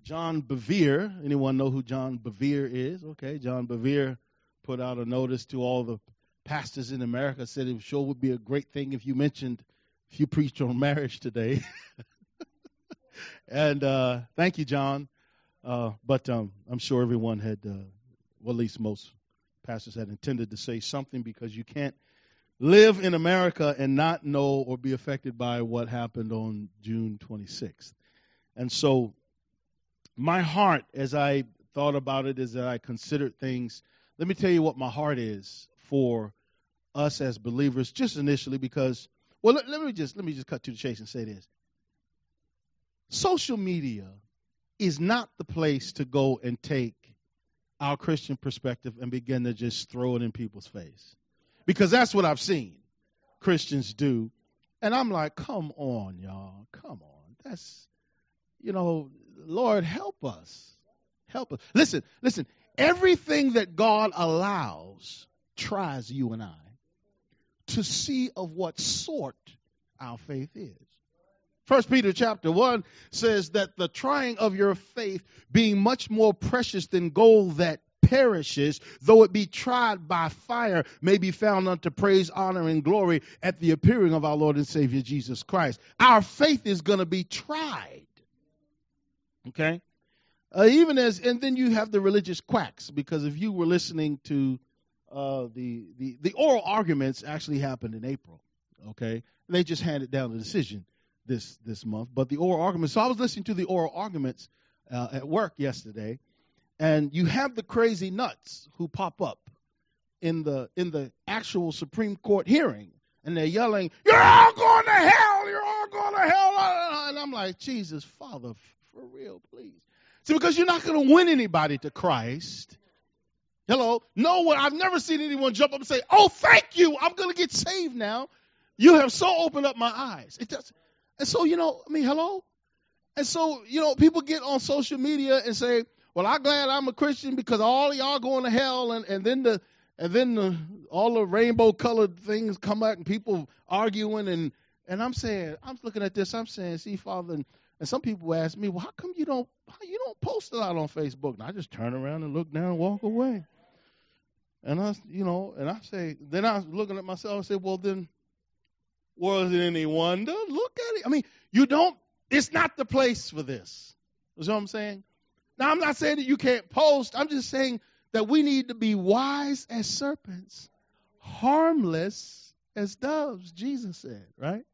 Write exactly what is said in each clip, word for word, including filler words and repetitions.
John Bevere. Anyone know who John Bevere is? Okay, John Bevere put out a notice to all the pastors in America, said it sure would be a great thing if you mentioned, if you preached on marriage today. and uh, thank you, John. Uh, but um, I'm sure everyone had, uh, well, at least most pastors had intended to say something, because you can't live in America and not know or be affected by what happened on June twenty-sixth. And so my heart, as I thought about it, as I considered things, let me tell you what my heart is for us as believers, just initially, because, well, let, let me just let me just cut to the chase and say this. Social media is not the place to go and take our Christian perspective and begin to just throw it in people's face. Because that's what I've seen Christians do. And I'm like, come on, y'all. Come on. That's, you know, Lord, help us. Help us. Listen, listen. Everything that God allows tries you and I to see of what sort our faith is. First Peter chapter one says that the trying of your faith, being much more precious than gold that perishes, though it be tried by fire, may be found unto praise, honor, and glory at the appearing of our Lord and Savior Jesus Christ. Our faith is going to be tried. Okay? Uh, even as, and then you have the religious quacks, because if you were listening to uh, the, the, the oral arguments actually happened in April. Okay? They just handed down the decision this this month. But the oral arguments, so I was listening to the oral arguments uh, at work yesterday, and you have the crazy nuts who pop up in the in the actual Supreme Court hearing, and they're yelling, "You're all going to hell! You're all going to hell!" And I'm like, Jesus, Father, for real, please. See, because you're not going to win anybody to Christ. Hello? No one, I've never seen anyone jump up and say, "Oh, thank you, I'm going to get saved now." You have so opened up my eyes. It does. And so, you know, I mean, hello? And so, you know, people get on social media and say, "Well, I'm glad I'm a Christian because all of y'all going to hell," and, and then the and then the, all the rainbow colored things come out and people arguing, and, and I'm saying, I'm looking at this, I'm saying, see, Father, and, and some people ask me, "Well, how come you don't how you don't post it out on Facebook?" And I just turn around and look down and walk away. And I, you know, and I say, then I was looking at myself and say, "Well, then, was it any wonder? Look at it. I mean, you don't, it's not the place for this." You know what I'm saying? Now, I'm not saying that you can't post. I'm just saying that we need to be wise as serpents, harmless as doves, Jesus said, right?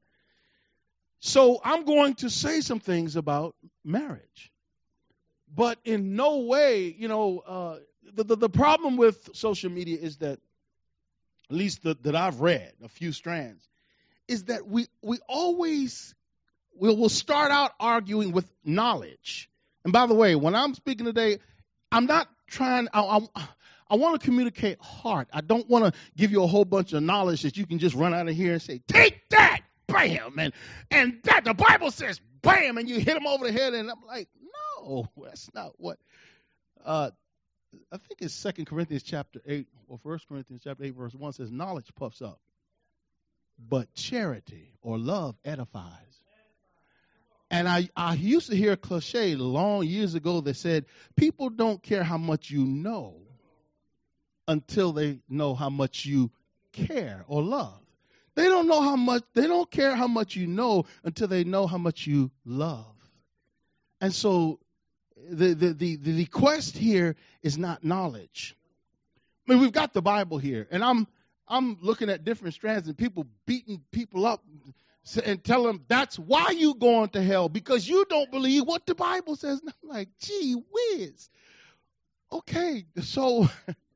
So I'm going to say some things about marriage. But in no way, you know, uh, the, the, the problem with social media is that, at least the, that I've read, a few strands, is that we we always will we'll start out arguing with knowledge. And by the way, when I'm speaking today, I'm not trying, I, I, I want to communicate heart. I don't want to give you a whole bunch of knowledge that you can just run out of here and say, "Take that, bam," and, and that the Bible says, bam, and you hit them over the head. And I'm like, no, that's not what. Uh, I think it's Second Corinthians chapter eight, or First Corinthians chapter eight, verse one says, "Knowledge puffs up, but charity or love edifies." And I, I used to hear a cliche long years ago that said, people don't care how much you know until they know how much you care or love. They don't know how much, they don't care how much you know until they know how much you love. And so the, the, the, the quest here is not knowledge. I mean, we've got the Bible here, and I'm I'm looking at different strands and people beating people up and tell them that's why you going to hell, because you don't believe what the Bible says. And I'm like, gee whiz. Okay, so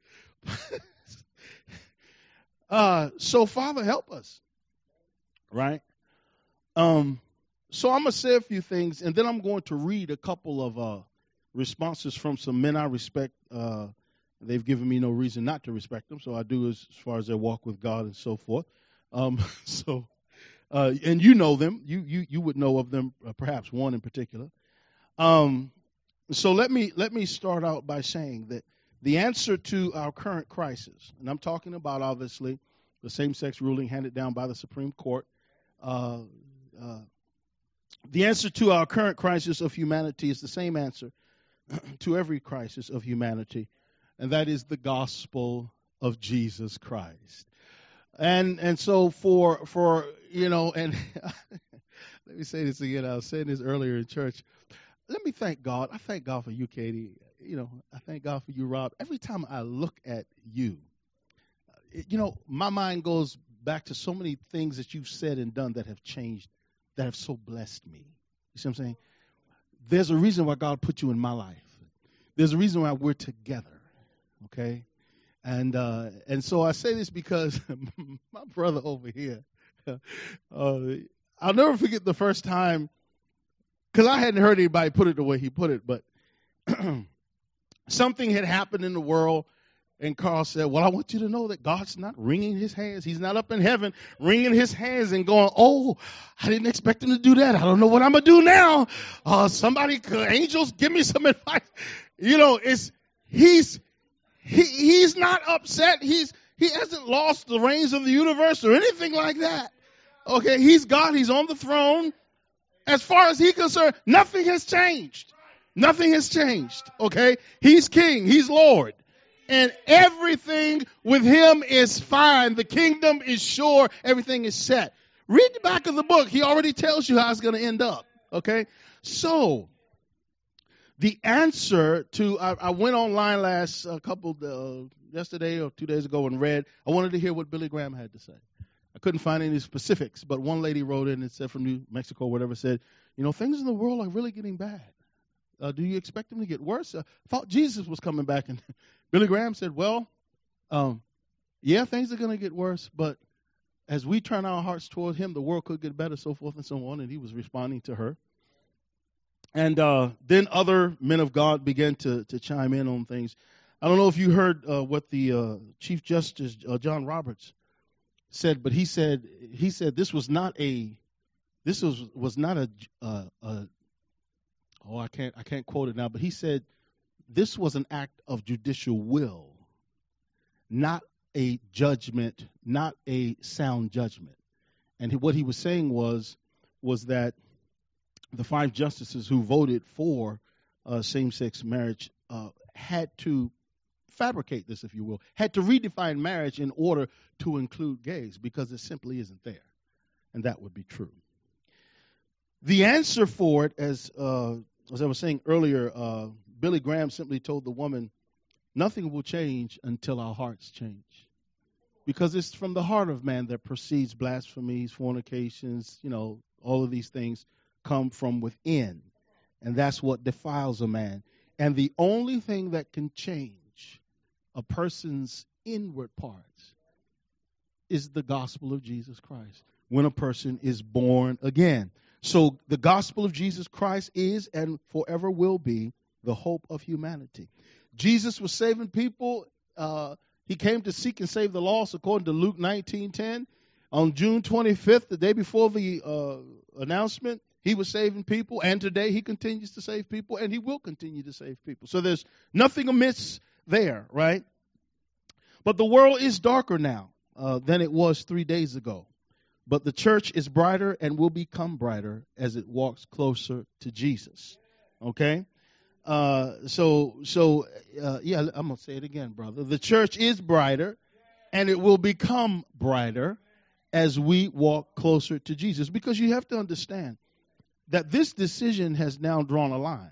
uh, so Father, help us, right? Um, so I'm gonna say a few things, and then I'm going to read a couple of uh, responses from some men I respect. Uh, they've given me no reason not to respect them, so I do as, as far as their walk with God and so forth. Um, so. Uh, and you know them. You you you would know of them, uh, perhaps one in particular. Um, so let me let me start out by saying that the answer to our current crisis, and I'm talking about obviously the same-sex ruling handed down by the Supreme Court uh, uh, The answer to our current crisis of humanity is the same answer to every crisis of humanity, and that is the gospel of Jesus Christ. And and so for for you know, and let me say this again. I was saying this earlier in church. Let me thank God. I thank God for you, Katie. You know, I thank God for you, Rob. Every time I look at you, it, you know, my mind goes back to so many things that you've said and done that have changed, that have so blessed me. You see what I'm saying? There's a reason why God put you in my life. There's a reason why we're together. Okay? And uh, and so I say this because my brother over here, uh, I'll never forget the first time, because I hadn't heard anybody put it the way he put it, but something had happened in the world, and Carl said, well, I want you to know that God's not wringing his hands. He's not up in heaven wringing his hands and going, oh, I didn't expect him to do that. I don't know what I'm going to do now. Uh, somebody, angels, give me some advice. You know, it's he's he he's not upset. He's he hasn't lost the reins of the universe or anything like that. Okay, he's God. He's on the throne. As far as he's concerned, nothing has changed. Nothing has changed. Okay, he's king. He's Lord. And everything with him is fine. The kingdom is sure. Everything is set. Read the back of the book. He already tells you how it's going to end up. Okay? So, the answer to, I, I went online last a couple, uh, yesterday or two days ago and read, I wanted to hear what Billy Graham had to say. I couldn't find any specifics, but one lady wrote in and said from New Mexico, whatever, said, you know, things in the world are really getting bad. Uh, do you expect them to get worse? I uh, thought Jesus was coming back. And Billy Graham said, well, um, yeah, things are going to get worse, but as we turn our hearts toward him, the world could get better, so forth and so on. And he was responding to her. And uh, then other men of God began to, to chime in on things. I don't know if you heard uh, what the uh, Chief Justice, uh, John Roberts, said, but he said he said this was not a this was was not a, uh, a oh I can't I can't quote it now, but he said this was an act of judicial will, not a judgment, not a sound judgment. And what he was saying was was that the five justices who voted for uh, same-sex marriage uh, had to fabricate this, if you will, had to redefine marriage in order to include gays because it simply isn't there. And that would be true. The answer for it, as uh, as I was saying earlier, uh, Billy Graham simply told the woman, nothing will change until our hearts change. Because it's from the heart of man that proceeds blasphemies, fornications, you know, all of these things come from within. And that's what defiles a man. And the only thing that can change a person's inward parts is the gospel of Jesus Christ when a person is born again. So the gospel of Jesus Christ is and forever will be the hope of humanity. Jesus was saving people. Uh, he came to seek and save the lost according to Luke nineteen ten. On June twenty-fifth, the day before the uh, announcement, he was saving people. And today he continues to save people and he will continue to save people. So there's nothing amiss there, right? But the world is darker now uh, than it was three days ago. But the church is brighter and will become brighter as it walks closer to Jesus. Okay? Uh, so, so uh, yeah, I'm going to say it again, brother. The church is brighter and it will become brighter as we walk closer to Jesus. Because you have to understand that this decision has now drawn a line.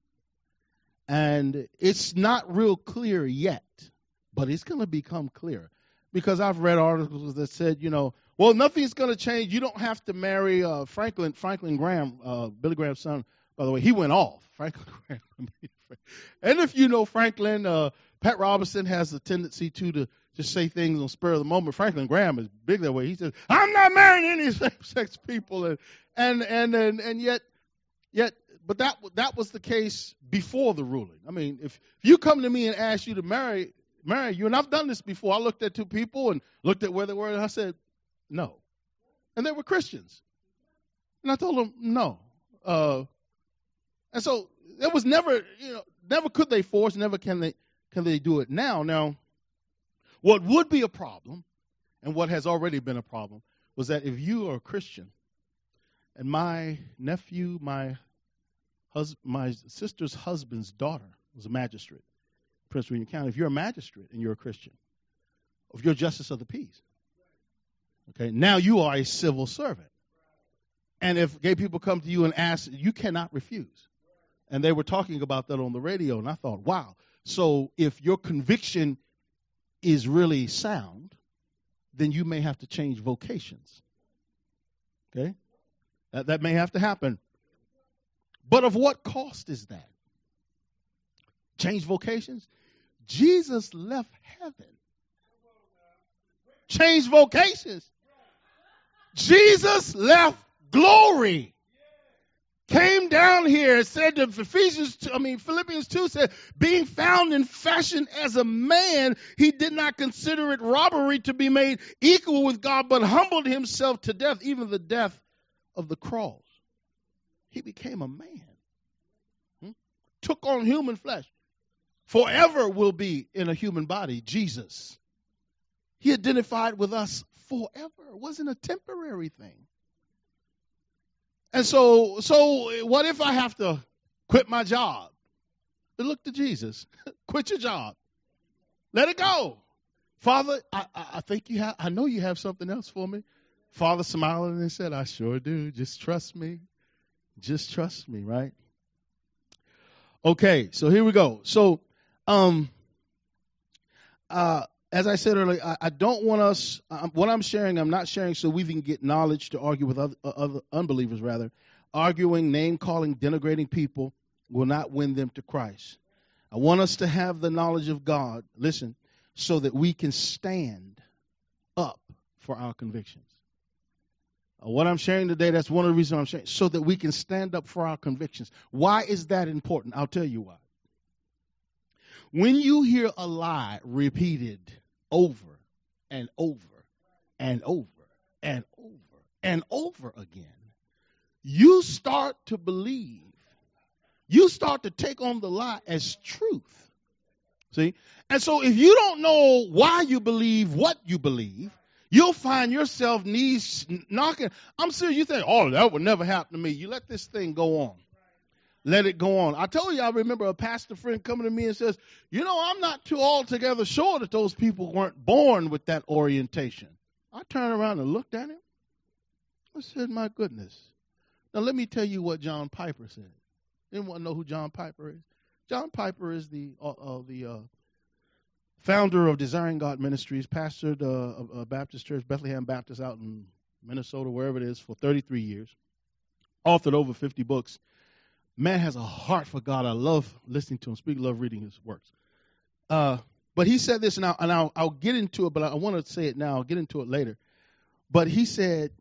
And it's not real clear yet, but it's going to become clear. Because I've read articles that said, you know, well, nothing's going to change. You don't have to marry uh, Franklin Franklin Graham, uh, Billy Graham's son. By the way, he went off. Franklin Graham. And if you know Franklin, uh, Pat Robertson has a tendency to to just say things on spur of the moment. Franklin Graham is big that way. He says, "I'm not marrying any same-sex people," and and and and, and yet yet. But that that was the case before the ruling. I mean, if, if you come to me and ask you to marry marry you, and I've done this before. I looked at two people and looked at where they were, and I said, no. And they were Christians. And I told them, no. Uh, and so it was never, you know, never could they force, never can they can they do it now. Now, what would be a problem, and what has already been a problem, was that if you are a Christian, And my nephew, my hus- my sister's husband's daughter was a magistrate, Prince William County. If you're a magistrate and you're a Christian, if you're a justice of the peace, okay, now you are a civil servant. And if gay people come to you and ask, you cannot refuse. And they were talking about that on the radio, and I thought, wow. So if your conviction is really sound, then you may have to change vocations. Okay? That, that may have to happen. But of what cost is that? Change vocations? Jesus left heaven. Change vocations. Jesus left glory. Came down here and said to Ephesians, I mean Philippians two said, being found in fashion as a man, he did not consider it robbery to be made equal with God, but humbled himself to death, even the death of the cross. He became a man. Hmm? Took on human flesh. Forever will be in a human body, Jesus. He identified with us forever. It wasn't a temporary thing. And so, so what if I have to quit my job? Look to Jesus. Quit your job. Let it go. Father, I, I think you have, I know you have something else for me. Father smiled and said, I sure do. Just trust me. Just trust me, right? Okay, so here we go. So, um, uh, as I said earlier, I, I don't want us, um, what I'm sharing, I'm not sharing so we can get knowledge to argue with other, uh, other unbelievers, rather. Arguing, name-calling, denigrating people will not win them to Christ. I want us to have the knowledge of God, listen, so that we can stand up for our convictions. Uh, what I'm sharing today, that's one of the reasons I'm sharing, so that we can stand up for our convictions. Why is that important? I'll tell you why. When you hear a lie repeated over and over and over and over and over again, you start to believe, you start to take on the lie as truth. See? And so if you don't know why you believe what you believe, you'll find yourself knees knocking. I'm serious. You think, oh, that would never happen to me. You let this thing go on. Let it go on. I told you, I remember a pastor friend coming to me and says, you know, I'm not too altogether sure that those people weren't born with that orientation. I turned around and looked at him. I said, my goodness. Now, let me tell you what John Piper said. Anyone know who John Piper is? John Piper is the uh, uh, the uh, founder of Desiring God Ministries, pastored uh, a, a Baptist church, Bethlehem Baptist, out in Minnesota, wherever it is, for thirty-three years. Authored over fifty books. Man has a heart for God. I love listening to him speak, love reading his works. Uh, but he said this, and, I'll, and I'll, I'll get into it, but I want to say it now. I'll get into it later. But he said,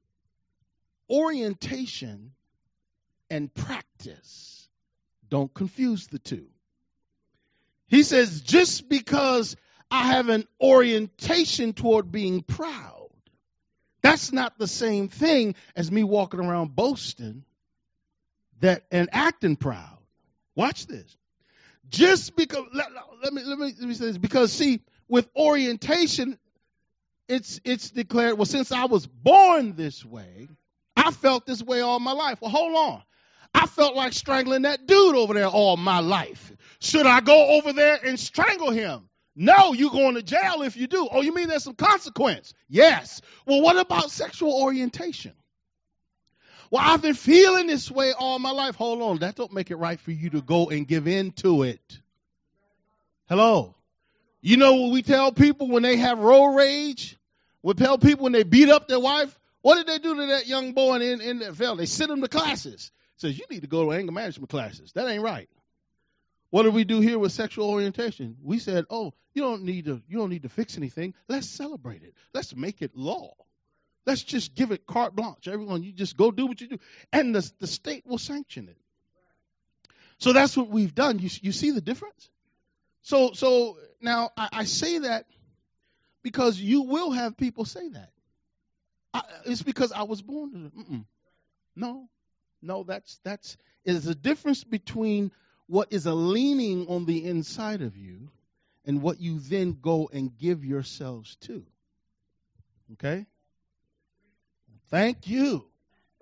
orientation and practice, don't confuse the two. He says, just because I have an orientation toward being proud, that's not the same thing as me walking around boasting that and acting proud. Watch this. Just because, let, let me let me let me say this. Because see, with orientation, it's it's declared. Well, since I was born this way, I felt this way all my life. Well, hold on. I felt like strangling that dude over there all my life. Should I go over there and strangle him? No, you're going to jail if you do. Oh, you mean there's some consequence? Yes. Well, what about sexual orientation? Well, I've been feeling this way all my life. Hold on. That don't make it right for you to go and give in to it. Hello. You know what we tell people when they have road rage? We tell people when they beat up their wife? What did they do to that young boy in, in that veld? They sent him to classes. Says, you need to go to anger management classes. That ain't right. What did we do here with sexual orientation? We said, oh, you don't need to, you don't need to fix anything. Let's celebrate it. Let's make it law. Let's just give it carte blanche. Everyone, you just go do what you do. And the, the state will sanction it. So that's what we've done. You, you see the difference? So so now I, I say that because you will have people say that. I, it's because I was born to it. Mm-mm. No, no, that's, that's, is a difference between what is a leaning on the inside of you and what you then go and give yourselves to. Okay? Thank you. Hey,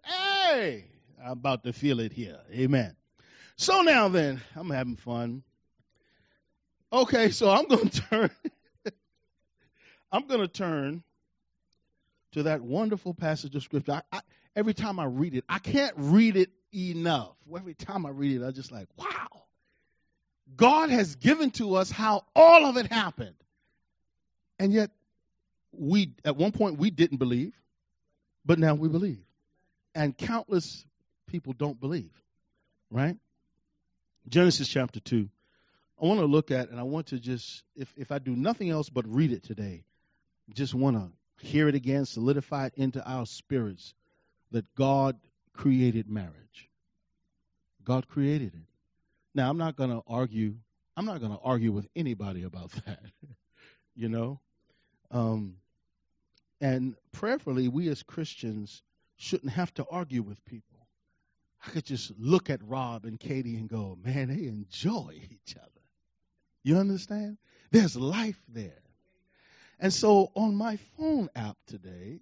Hey, I'm about to feel it here. Amen. So now then, I'm having fun. Okay, so I'm going to turn. I'm going to turn to that wonderful passage of scripture. I, I, every time I read it, I can't read it enough. Every time I read it, I'm just like, wow. God has given to us how all of it happened. And yet, we at one point, we didn't believe, but now we believe. And countless people don't believe, right? Genesis chapter two. I want to look at, and I want to just, if, if I do nothing else but read it today, just want to hear it again, solidify it into our spirits that God created marriage. God created it. Now, I'm not going to argue. I'm not going to argue with anybody about that, you know. Um, and prayerfully, we as Christians shouldn't have to argue with people. I could just look at Rob and Katie and go, man, they enjoy each other. You understand? There's life there. And so on my phone app today,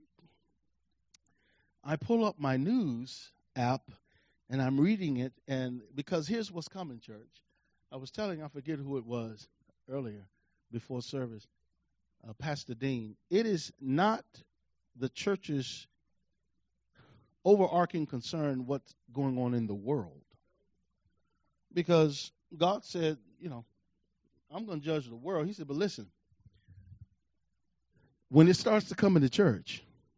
I pull up my news app and I'm reading it. And because here's what's coming, church. I was telling, I forget who it was earlier before service, uh, Pastor Dean. It is not the church's overarching concern what's going on in the world. Because God said, you know, I'm going to judge the world. He said, but listen, when it starts to come into church,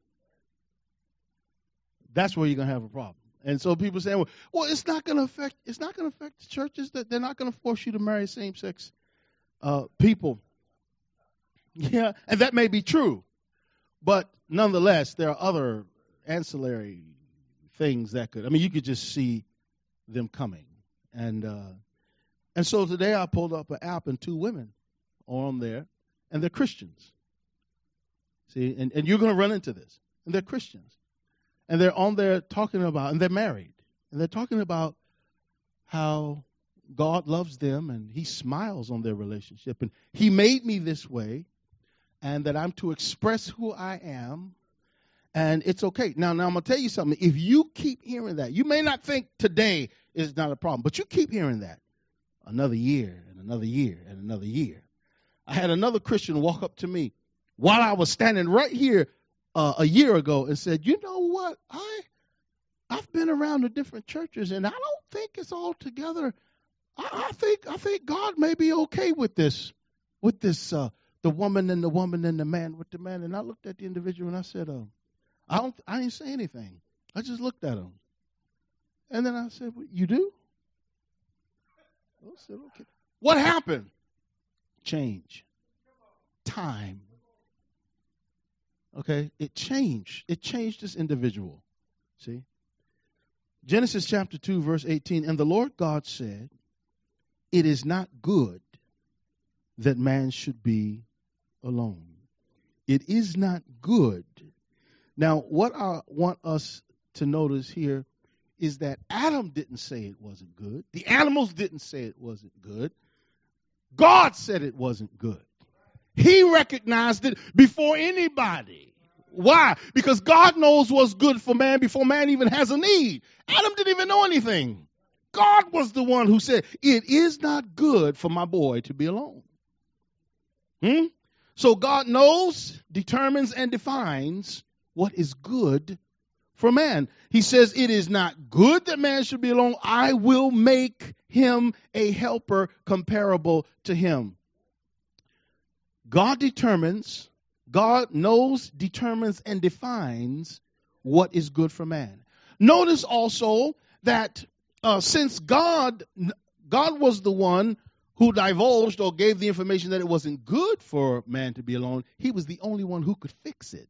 that's where you're going to have a problem. And so people say, well, well it's not going to affect, it's not going to affect the churches, that they're not going to force you to marry same-sex uh, people. Yeah, and that may be true. But nonetheless, there are other ancillary things that could, I mean, you could just see them coming. And uh, and so today I pulled up an app and two women are on there, and they're Christians. See, and, and you're going to run into this. And they're Christians. And they're on there talking about, and they're married. And they're talking about how God loves them and he smiles on their relationship. And he made me this way, and that I'm to express who I am. And it's okay. Now, now I'm going to tell you something. If you keep hearing that, you may not think today is not a problem, but you keep hearing that another year and another year and another year. I had another Christian walk up to me while I was standing right here uh, a year ago and said, you know what? I, I've been around the different churches, and I don't think it's all together. I, I think I think God may be okay with this, with this, uh, the woman and the woman and the man with the man. And I looked at the individual and I said, uh, I don't. I didn't say anything. I just looked at him. And then I said, well, you do? I said, okay. What happened? Change. Time. Okay? It changed. It changed this individual. See? Genesis chapter two, verse eighteen. And the Lord God said, it is not good that man should be alone. It is not good. Now, what I want us to notice here is that Adam didn't say it wasn't good. The animals didn't say it wasn't good. God said it wasn't good. He recognized it before anybody. Why? Because God knows what's good for man before man even has a need. Adam didn't even know anything. God was the one who said, it is not good for my boy to be alone. Hmm? So God knows, determines, and defines what is good for man. He says, it is not good that man should be alone. I will make him a helper comparable to him. God determines, God knows, determines, and defines what is good for man. Notice also that uh, since God, God was the one who divulged or gave the information that it wasn't good for man to be alone, he was the only one who could fix it.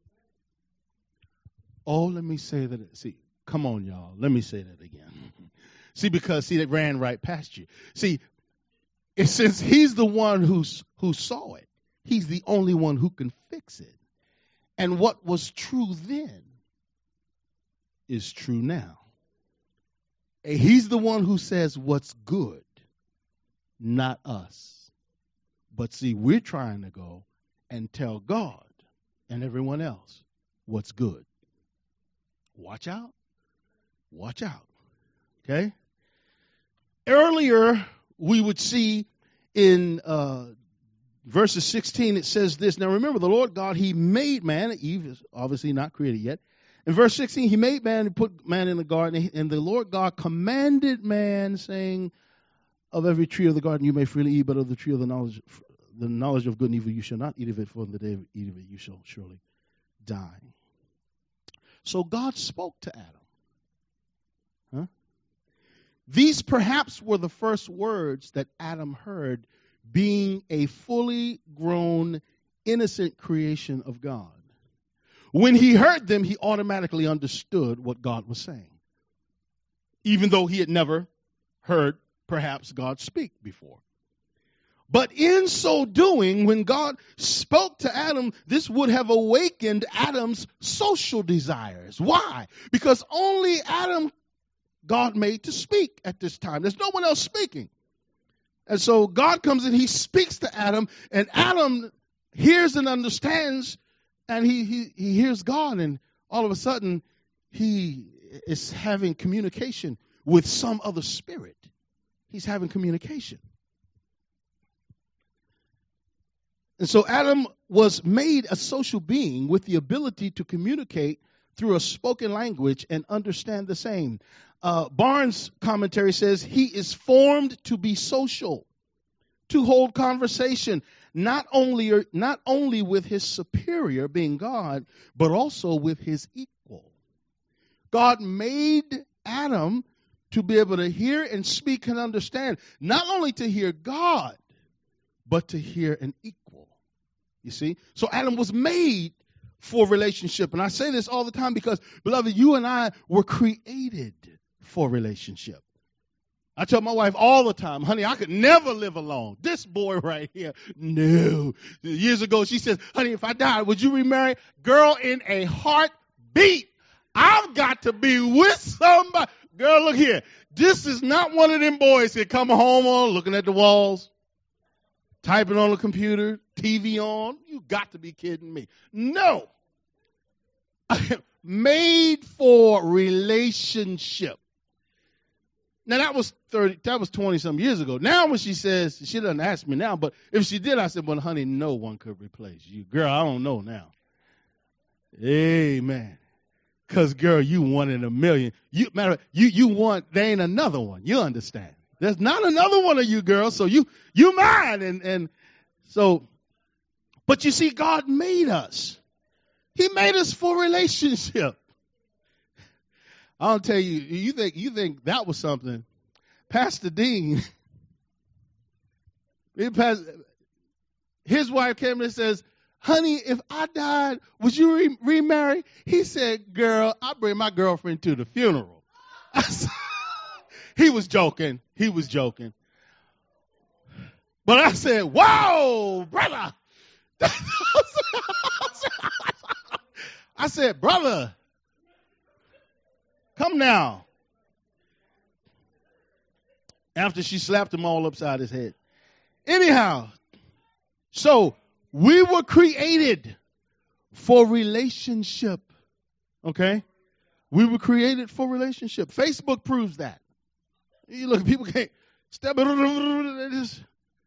Oh, let me say that. See, come on, y'all. Let me say that again. See, because, see, that ran right past you. See, it, since he's the one who's, who saw it, he's the only one who can fix it. And what was true then is true now. He's the one who says what's good, not us. But see, we're trying to go and tell God and everyone else what's good. Watch out. Watch out. Okay? Earlier, we would see in uh, verses sixteen, it says this. Now remember, the Lord God, he made man. Eve is obviously not created yet. In verse sixteen, he made man and put man in the garden. And the Lord God commanded man, saying, of every tree of the garden you may freely eat, but of the tree of the knowledge the knowledge of good and evil you shall not eat of it, for in the day of eat of it you shall surely die. So God spoke to Adam. Huh? These perhaps were the first words that Adam heard, being a fully grown, innocent creation of God. When he heard them, he automatically understood what God was saying, even though he had never heard perhaps God speak before. But in so doing, when God spoke to Adam, this would have awakened Adam's social desires. Why? Because only Adam God made to speak at this time. There's no one else speaking. And so God comes and he speaks to Adam, and Adam hears and understands, and he, he, he hears God, and all of a sudden he is having communication with some other spirit. He's having communication. And so Adam was made a social being with the ability to communicate through a spoken language and understand the same. Uh, Barnes' commentary says he is formed to be social, to hold conversation, not only, not only with his superior, being God, but also with his equal. God made Adam to be able to hear and speak and understand, not only to hear God, but to hear an equal. You see? So Adam was made for relationship. And I say this all the time because, beloved, you and I were created for relationship. I tell my wife all the time, honey, I could never live alone. This boy right here, no. Years ago, she says, honey, if I died, would you remarry? Girl, in a heartbeat, I've got to be with somebody. Girl, look here. This is not one of them boys that come home on looking at the walls, typing on the computer, T V on. You got to be kidding me. No. Made for relationship. Now that was thirty, that was twenty some years ago. Now when she says, she doesn't ask me now, but if she did, I said, well, honey, no one could replace you. Girl, I don't know now. Amen. Cause girl, you one in a million. You matter, you you want, there ain't another one. You understand? There's not another one of you, girls. So you you mine, and and so, but you see, God made us. He made us for relationship. I'll tell you, you think you think that was something. Pastor Dean, his wife came and says, honey, if I died, would you re- remarry? He said, girl, I'll bring my girlfriend to the funeral. I said, he was joking. He was joking. But I said, whoa, brother. I said, brother, come now. After she slapped him all upside his head. Anyhow, so we were created for relationship. Okay? We were created for relationship. Facebook proves that. You look, people can't step it.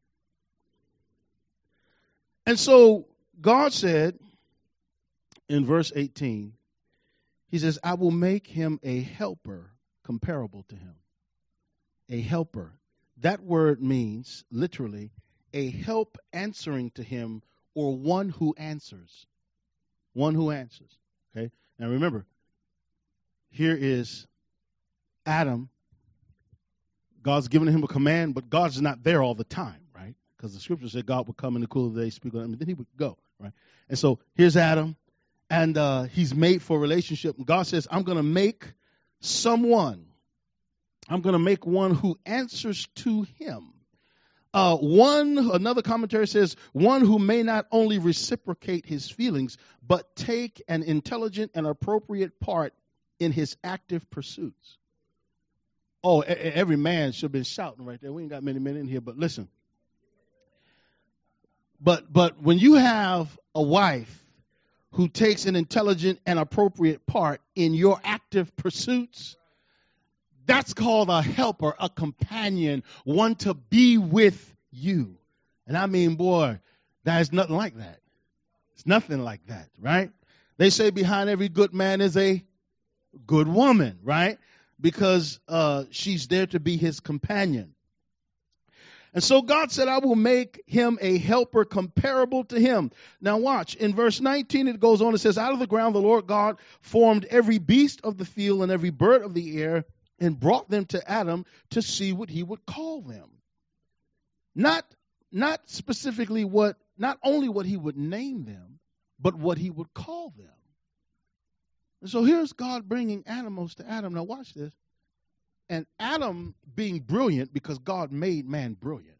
And so God said in verse eighteen, he says, I will make him a helper comparable to him. A helper. That word means literally a help answering to him, or one who answers. One who answers. Okay? Now remember, here is Adam. God's given him a command, but God's not there all the time, right? Because the scripture said God would come in the cool of the day, speak on him, and then he would go, right? And so here's Adam, and uh, he's made for relationship. And God says, I'm going to make someone, I'm going to make one who answers to him. Uh, one, another commentary says, one who may not only reciprocate his feelings, but take an intelligent and appropriate part in his active pursuits. Oh, every man should have been shouting right there. We ain't got many men in here, but listen. But but when you have a wife who takes an intelligent and appropriate part in your active pursuits, That's called a helper, a companion, one to be with you. And I mean, boy, there's nothing like that. It's nothing like that, right? They say behind every good man is a good woman, right? Because uh, she's there to be his companion. And so God said, I will make him a helper comparable to him. Now watch, in verse nineteen it goes on, it says, out of the ground the Lord God formed every beast of the field and every bird of the air and brought them to Adam to see what he would call them. Not, not specifically what, not only what he would name them, but what he would call them. And so here's God bringing animals to Adam. Now watch this. And Adam being brilliant because God made man brilliant.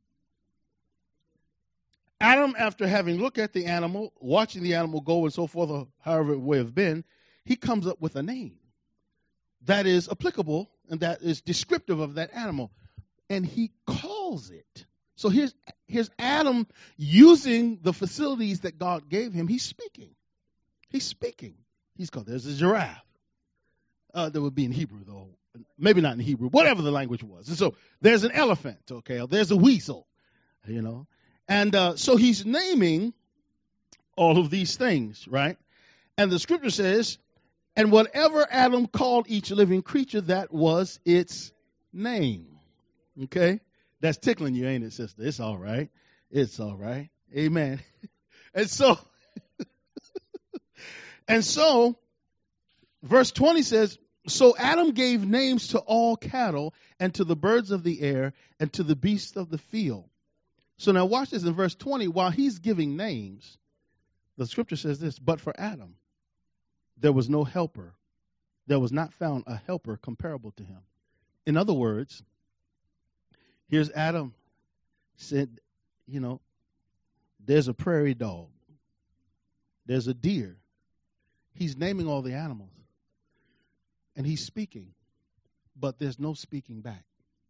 Adam, after having looked at the animal, watching the animal go and so forth, or however it may have been, he comes up with a name that is applicable and that is descriptive of that animal. And he calls it. So here's, here's Adam using the facilities that God gave him. He's speaking. He's speaking. He's called, there's a giraffe. Uh, that would be in Hebrew, though. Maybe not in Hebrew, whatever the language was. And so there's an elephant, okay, or there's a weasel, you know. And uh, so he's naming all of these things, right? And the scripture says, and whatever Adam called each living creature, that was its name. Okay? That's tickling you, ain't it, sister? It's all right. It's all right. Amen. And so, and so, verse twenty says, so Adam gave names to all cattle and to the birds of the air and to the beasts of the field. So now watch this in verse twenty. While he's giving names, the scripture says this, but for Adam, there was no helper. There was not found a helper comparable to him. In other words, here's Adam said, you know, there's a prairie dog. There's a deer. He's naming all the animals. And he's speaking, but there's no speaking back.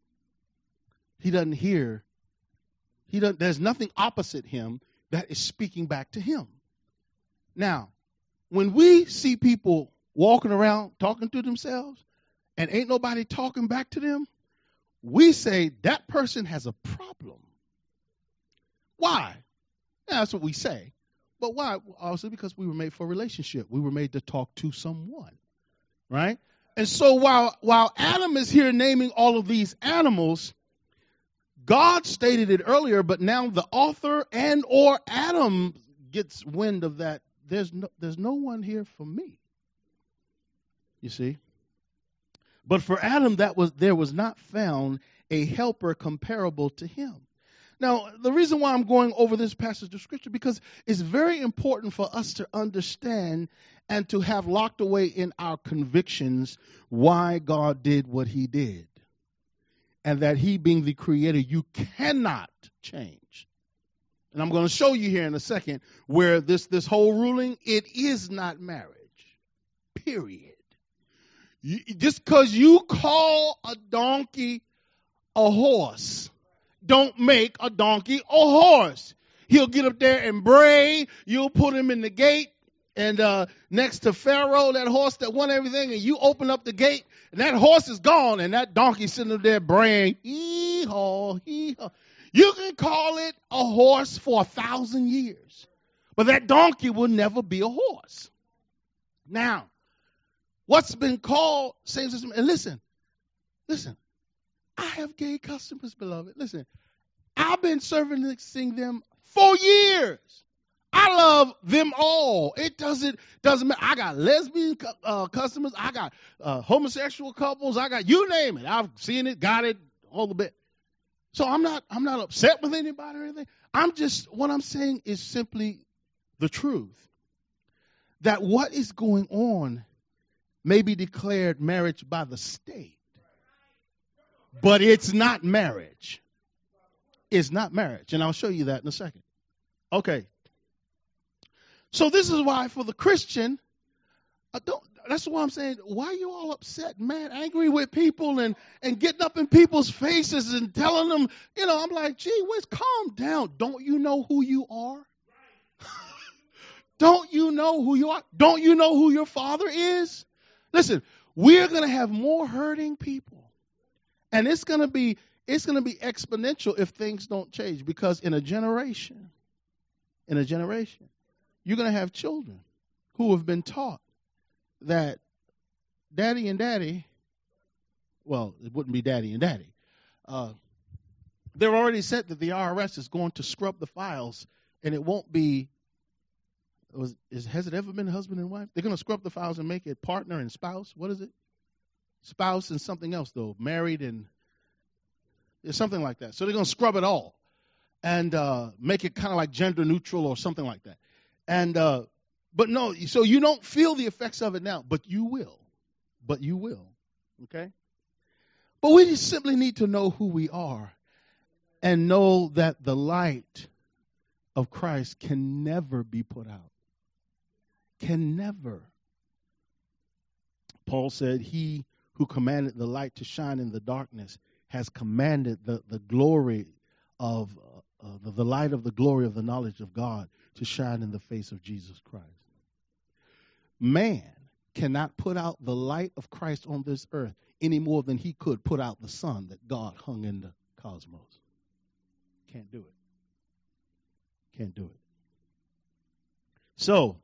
He doesn't hear. He doesn't. There's nothing opposite him that is speaking back to him. Now, when we see people walking around talking to themselves and ain't nobody talking back to them, we say that person has a problem. Why? Yeah, that's what we say. But why? Also because we were made for a relationship. We were made to talk to someone, right? And so while while Adam is here naming all of these animals, God stated it earlier, but now the author and or Adam gets wind of that. There's no, there's no one here for me. You see? But for Adam, that was there was not found a helper comparable to him. Now, the reason why I'm going over this passage of Scripture, because it's very important for us to understand and to have locked away in our convictions why God did what he did. And that he being the creator, you cannot change. And I'm going to show you here in a second where this, this whole ruling, it is not marriage. Period. You, just because you call a donkey a horse, don't make a donkey a horse. He'll get up there and bray. You'll put him in the gate. And uh, next to Pharaoh, that horse that won everything, and you open up the gate, and that horse is gone, and that donkey sitting up there braying, hee-haw, hee-haw. You can call it a horse for a thousand years, but that donkey will never be a horse. Now, what's been called same system, and listen, listen, I have gay customers, beloved. Listen, I've been servicing them for years. I love them all. It doesn't doesn't matter. I got lesbian uh, customers. I got uh, homosexual couples. I got you name it. I've seen it, got it, all the bit. So I'm not I'm not upset with anybody or anything. I'm just what I'm saying is simply the truth. That what is going on may be declared marriage by the state, but it's not marriage. It's not marriage, and I'll show you that in a second. Okay. So this is why for the Christian, I don't, that's why I'm saying, why are you all upset, mad, angry with people and, and getting up in people's faces and telling them, you know, I'm like, gee whiz, calm down. Don't you know who you are? Don't you know who you are? Don't you know who your father is? Listen, we're going to have more hurting people. And it's going to be it's going to be exponential if things don't change, because in a generation, in a generation, you're going to have children who have been taught that daddy and daddy, well, it wouldn't be daddy and daddy. Uh, they're already said that the I R S is going to scrub the files, and it won't be, was, is, has it ever been husband and wife? They're going to scrub the files and make it partner and spouse. What is it? Spouse and something else, though. Married and it's something like that. So they're going to scrub it all and uh, make it kind of like gender neutral or something like that. And uh, but no, so you don't feel the effects of it now, but you will. But you will. Okay? But we just simply need to know who we are and know that the light of Christ can never be put out. Can never. Paul said, he who commanded the light to shine in the darkness has commanded the, the glory of, uh, uh, the, the light of the glory of the knowledge of God to shine in the face of Jesus Christ. Man cannot put out the light of Christ on this earth any more than he could put out the sun that God hung in the cosmos. Can't do it. Can't do it. So,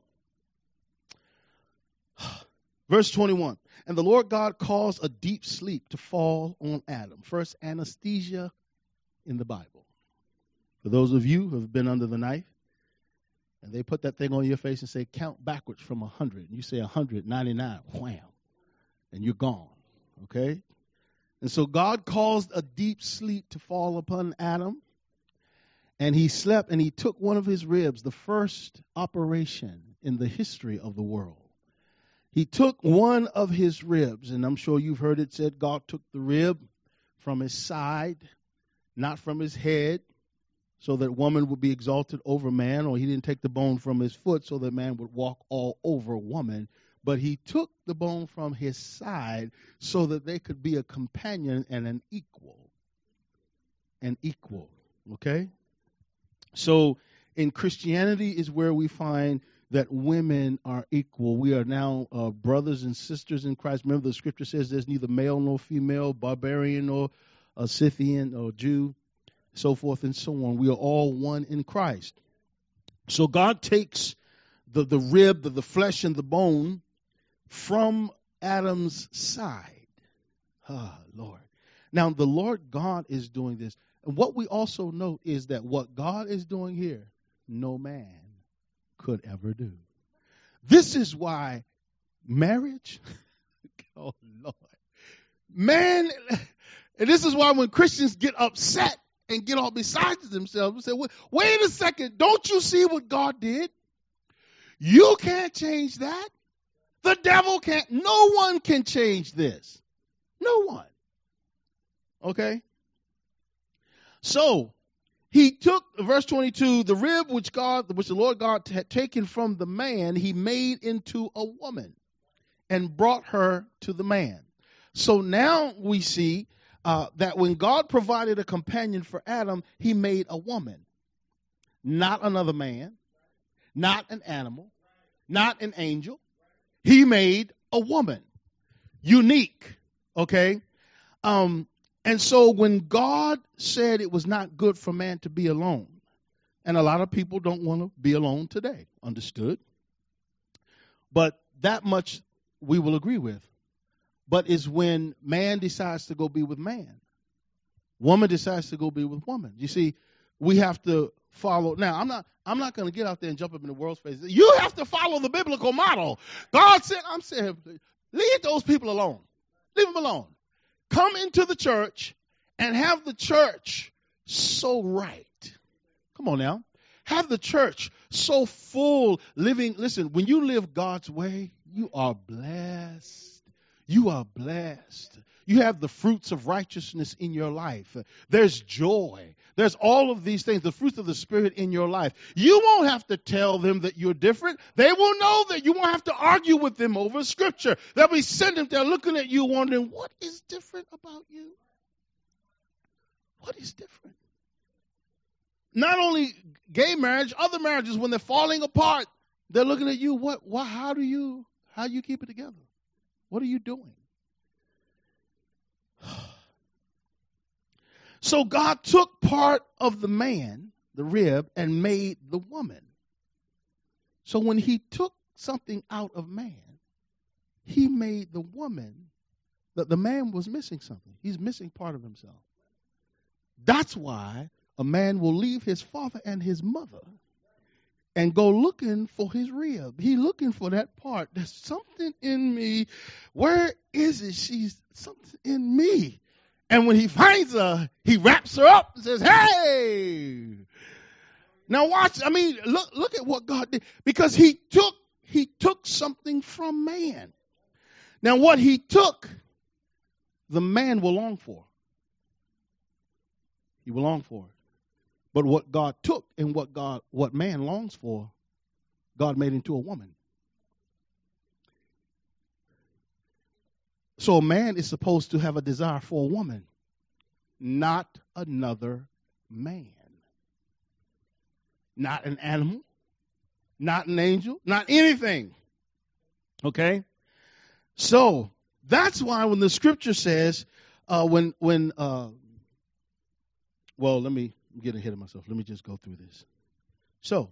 verse twenty-one. And the Lord God caused a deep sleep to fall on Adam. First anesthesia in the Bible. For those of you who have been under the knife, and they put that thing on your face and say, count backwards from one hundred. And you say one hundred ninety-nine, wham, and you're gone. Okay? And so God caused a deep sleep to fall upon Adam. And he slept, and he took one of his ribs, the first operation in the history of the world. He took one of his ribs, and I'm sure you've heard it said God took the rib from his side, not from his head, so that woman would be exalted over man, or he didn't take the bone from his foot so that man would walk all over woman, but he took the bone from his side so that they could be a companion and an equal. An equal, okay? So in Christianity is where we find that women are equal. We are now uh, brothers and sisters in Christ. Remember, the scripture says there's neither male nor female, barbarian nor uh, Scythian or Jew, so forth and so on. We are all one in Christ. So God takes the, the rib, the, the flesh and the bone from Adam's side. Ah, Lord. Now, the Lord God is doing this. And what we also note is that what God is doing here, no man could ever do. This is why marriage, oh Lord, man, and this is why when Christians get upset and get all besides themselves and say, wait, wait a second, don't you see what God did? You can't change that. The devil can't, no one can change this. No one. Okay? So, he took, verse twenty-two, the rib which God, which the Lord God had taken from the man, he made into a woman and brought her to the man. So now we see uh, that when God provided a companion for Adam, he made a woman. Not another man, not an animal, not an angel. He made a woman. Unique, okay? Um, And so when God said it was not good for man to be alone, and a lot of people don't want to be alone today, understood? But that much we will agree with. But it's when man decides to go be with man. Woman decides to go be with woman. You see, we have to follow. Now, I'm not I'm not going to get out there and jump up in the world's face. You have to follow the biblical model. God said, I'm saying, leave those people alone. Leave them alone. Come into the church and have the church so right. Come on now. Have the church so full, living. Listen, when you live God's way, you are blessed. You are blessed. You have the fruits of righteousness in your life. There's joy. There's all of these things, the fruits of the Spirit in your life. You won't have to tell them that you're different. They will know that. You won't have to argue with them over Scripture. They'll be sitting there looking at you wondering, what is different about you? What is different? Not only gay marriage, other marriages, when they're falling apart, they're looking at you. What? Why? How do you? How do you keep it together? What are you doing? So God took part of the man, the rib, and made the woman. So when he took something out of man, he made the woman, that the man was missing something. He's missing part of himself. That's why a man will leave his father and his mother and go looking for his rib. He looking for that part. There's something in me. Where is it? She's something in me. And when he finds her, he wraps her up and says, hey. Now watch, I mean, look look at what God did. Because he took he took something from man. Now what he took, the man will long for. He will long for it. But what God took and what God what man longs for, God made into a woman. So a man is supposed to have a desire for a woman, not another man. Not an animal, not an angel, not anything. Okay? So that's why when the scripture says, uh, when, when, uh, well, let me get ahead of myself. Let me just go through this. So,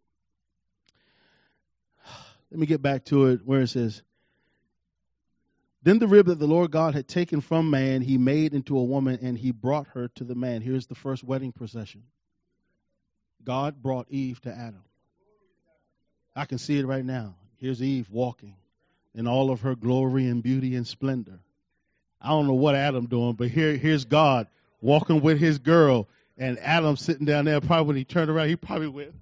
let me get back to it where it says, then the rib that the Lord God had taken from man, he made into a woman, and he brought her to the man. Here's the first wedding procession. God brought Eve to Adam. I can see it right now. Here's Eve walking in all of her glory and beauty and splendor. I don't know what Adam doing, but here, here's God walking with his girl, and Adam sitting down there. Probably when he turned around, he probably went,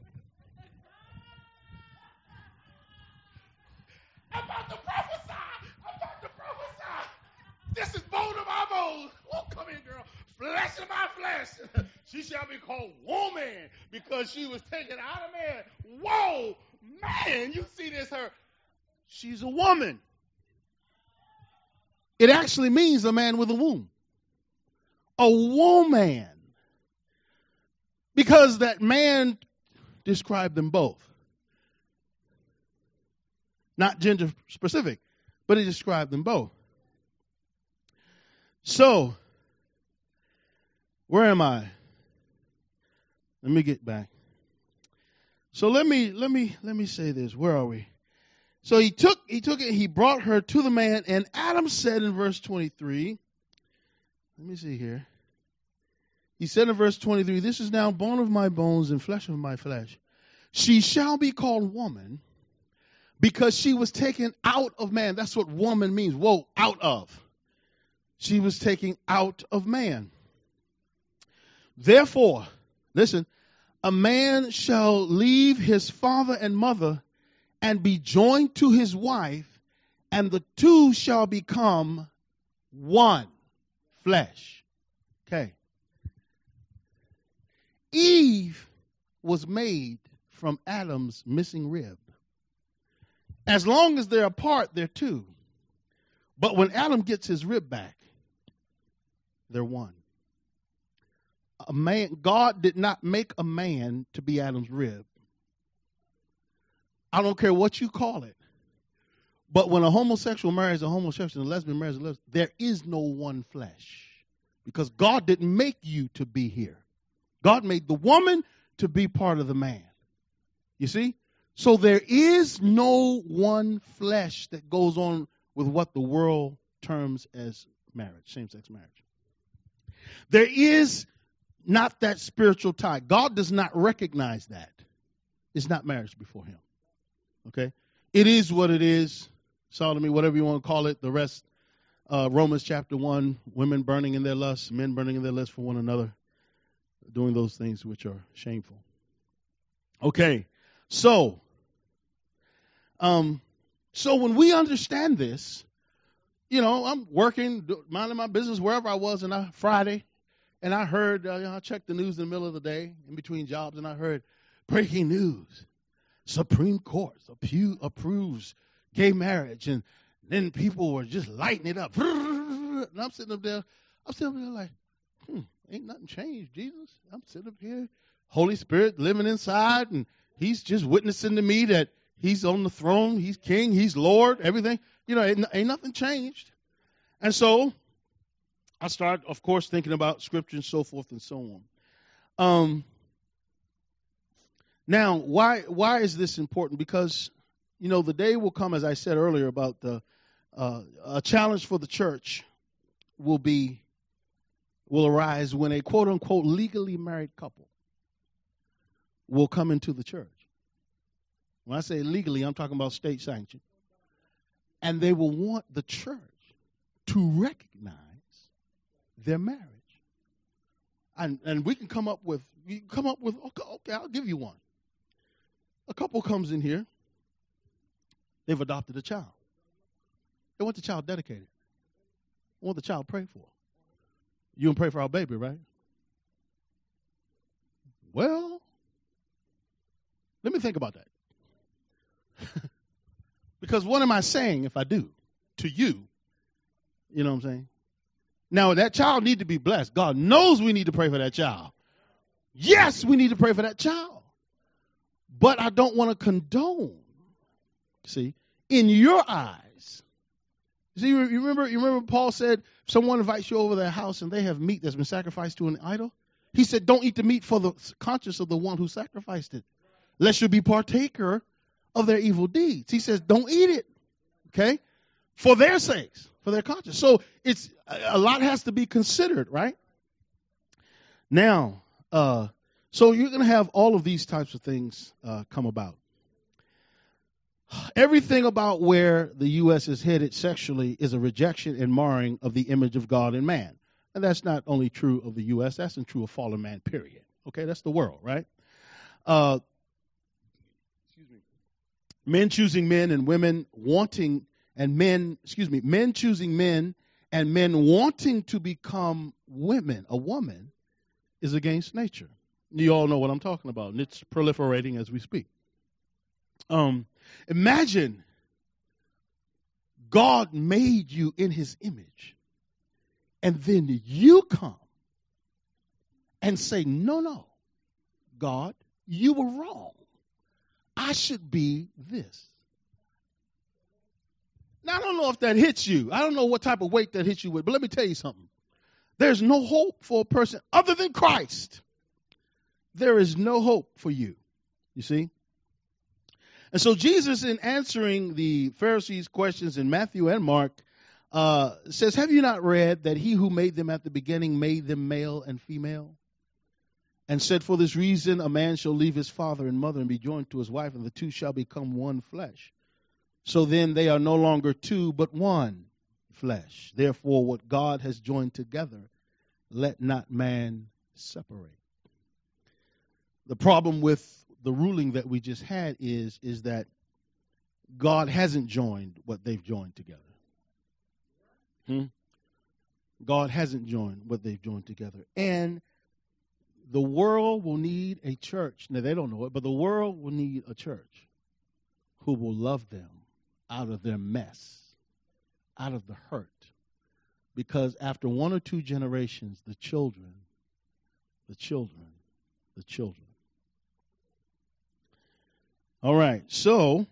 I'm about to prophesy. I'm about to prophesy. This is bone of my bones. Oh, come here, girl. Flesh of my flesh. She shall be called woman because she was taken out of man. Whoa, man, you see this, her. She's a woman. It actually means a man with a womb. A woman. Because that man described them both. Not gender specific, but he described them both. So, where am I? Let me get back. So let me let me let me say this. Where are we? So he took he took it, he brought her to the man, and Adam said in verse twenty-three. Let me see here. He said in verse twenty-three, this is now bone of my bones and flesh of my flesh. She shall be called woman, because she was taken out of man. That's what woman means. Whoa, out of. She was taken out of man. Therefore, listen, a man shall leave his father and mother and be joined to his wife, and the two shall become one flesh. Okay. Eve was made from Adam's missing rib. As long as they're apart, they're two. But when Adam gets his rib back, they're one. A man, God did not make a man to be Adam's rib. I don't care what you call it. But when a homosexual marries a homosexual and a lesbian marries a lesbian, there is no one flesh. Because God didn't make you to be here. God made the woman to be part of the man. You see? So there is no one flesh that goes on with what the world terms as marriage, same-sex marriage. There is not that spiritual tie. God does not recognize that. It's not marriage before him. Okay? It is what it is. Sodomy, whatever you want to call it. The rest, uh, Romans chapter one, women burning in their lust, men burning in their lust for one another, doing those things which are shameful. Okay, so, um, so when we understand this, you know, I'm working, minding my business wherever I was, and I Friday, and I heard, uh, you know, I checked the news in the middle of the day, in between jobs, and I heard breaking news: Supreme Court approves gay marriage, and then people were just lighting it up. And I'm sitting up there, I'm sitting up there like, hmm, ain't nothing changed, Jesus. I'm sitting up here, Holy Spirit living inside, and he's just witnessing to me that he's on the throne, he's king, he's Lord, everything. You know, ain't, ain't nothing changed. And so I start, of course, thinking about Scripture and so forth and so on. Um, now, why why is this important? Because, you know, the day will come, as I said earlier, about the uh, a challenge for the church will be will arise when a quote unquote legally married couple will come into the church. When I say legally, I'm talking about state sanctioned. And they will want the church to recognize their marriage. And and we can come up with, we come up with, okay, okay, I'll give you one. A couple comes in here. They've adopted a child. They want the child dedicated. They want the child prayed for. You can pray for our baby, right? Well, let me think about that. Because what am I saying if I do to you? You know what I'm saying? Now, that child need to be blessed. God knows we need to pray for that child. Yes, we need to pray for that child. But I don't want to condone, see, in your eyes. See, you remember, you remember Paul said, if someone invites you over their house and they have meat that's been sacrificed to an idol, he said, don't eat the meat for the conscience of the one who sacrificed it, lest you be partaker of their evil deeds. He says, don't eat it, okay, for their sakes, for their conscience. So it's a lot has to be considered, right? Now, uh, so you're going to have all of these types of things uh, come about. Everything about where the U S is headed sexually is a rejection and marring of the image of God in man. And that's not only true of the U S, that's true of fallen man, period. Okay, that's the world, right? Uh, excuse me. Men choosing men and women wanting, and men, excuse me, men choosing men and men wanting to become women, a woman, is against nature. You all know what I'm talking about, and it's proliferating as we speak. Um, imagine God made you in his image, and then you come and say, no, no, God, you were wrong. I should be this. Now, I don't know if that hits you. I don't know what type of weight that hits you with, but let me tell you something. There's no hope for a person other than Christ. There is no hope for you, you see. And so Jesus, in answering the Pharisees' questions in Matthew and Mark, uh, says, have you not read that he who made them at the beginning made them male and female? And said, for this reason, a man shall leave his father and mother and be joined to his wife, and the two shall become one flesh. So then they are no longer two, but one flesh. Therefore, what God has joined together, let not man separate. The problem with the ruling that we just had is, is that God hasn't joined what they've joined together. Hmm? God hasn't joined what they've joined together. And the world will need a church. Now, they don't know it, but the world will need a church who will love them out of their mess, out of the hurt. Because after one or two generations, the children, the children, the children. All right, so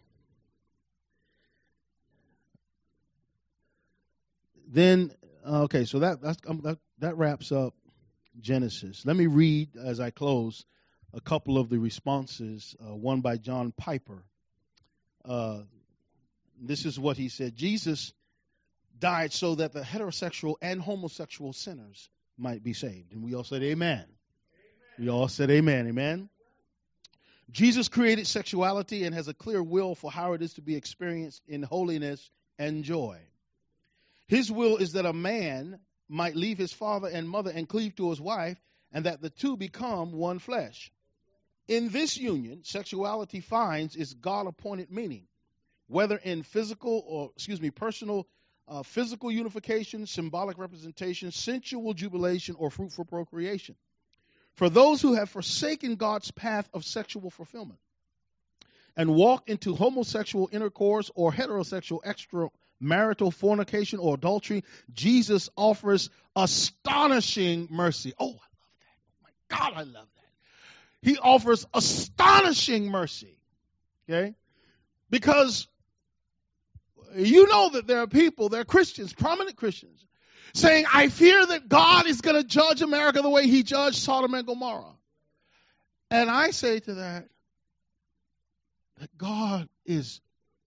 then, okay, so that that's, um, that that wraps up Genesis. Let me read as I close a couple of the responses. Uh, one by John Piper. Uh, this is what he said: Jesus died so that the heterosexual and homosexual sinners might be saved, and we all said, "Amen." Amen. We all said, "Amen." Amen. Jesus created sexuality and has a clear will for how it is to be experienced in holiness and joy. His will is that a man might leave his father and mother and cleave to his wife, and that the two become one flesh. In this union, sexuality finds its God-appointed meaning, whether in physical or, excuse me, personal, uh, physical unification, symbolic representation, sensual jubilation, or fruitful procreation. For those who have forsaken God's path of sexual fulfillment and walk into homosexual intercourse or heterosexual extramarital fornication or adultery, Jesus offers astonishing mercy. Oh, I love that. Oh, my God, I love that. He offers astonishing mercy. Okay? Because you know that there are people, there are Christians, prominent Christians, saying, I fear that God is going to judge America the way he judged Sodom and Gomorrah. And I say to that, that God is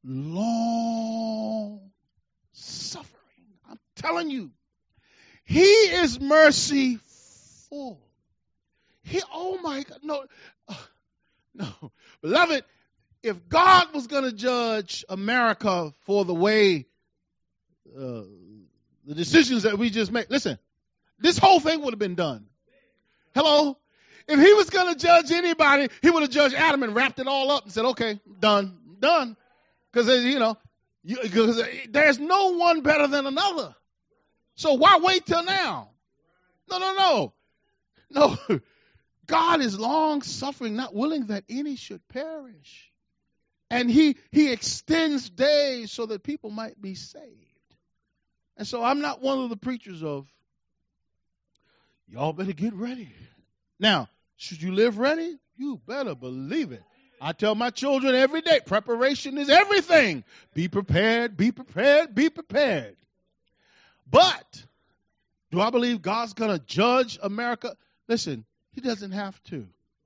long suffering. I'm telling you, he is merciful. He, oh my God, no, uh, no. Beloved, if God was going to judge America for the way, uh, the decisions that we just made, listen, this whole thing would have been done. Hello? If he was going to judge anybody, he would have judged Adam and wrapped it all up and said, okay, done, done. Because, you know, you, cause there's no one better than another. So why wait till now? No, no, no. No. God is long suffering, not willing that any should perish. And he, he extends days so that people might be saved. And so I'm not one of the preachers of, y'all better get ready. Now, should you live ready? You better believe it. I tell my children every day, preparation is everything. Be prepared, be prepared, be prepared. But do I believe God's going to judge America? Listen, he doesn't have to.